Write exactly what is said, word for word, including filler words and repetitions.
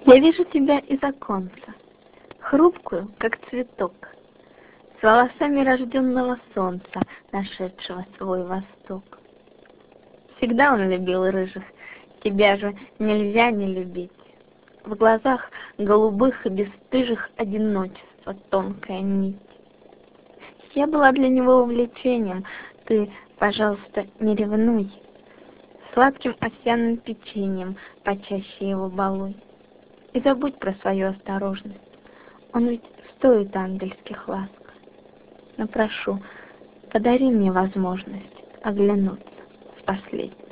Я вижу тебя из оконца, хрупкую, как цветок, с волосами рожденного солнца, нашедшего свой восток. Всегда он любил рыжих, тебя же нельзя не любить. В глазах голубых и бесстыжих одиночество, тонкая нить. Я была для него увлечением, ты, пожалуйста, не ревнуй. Сладким овсяным печеньем почаще его балуй. И забудь про свою осторожность, он ведь стоит ангельских ласк. Но прошу, подари мне возможность оглянуться в последний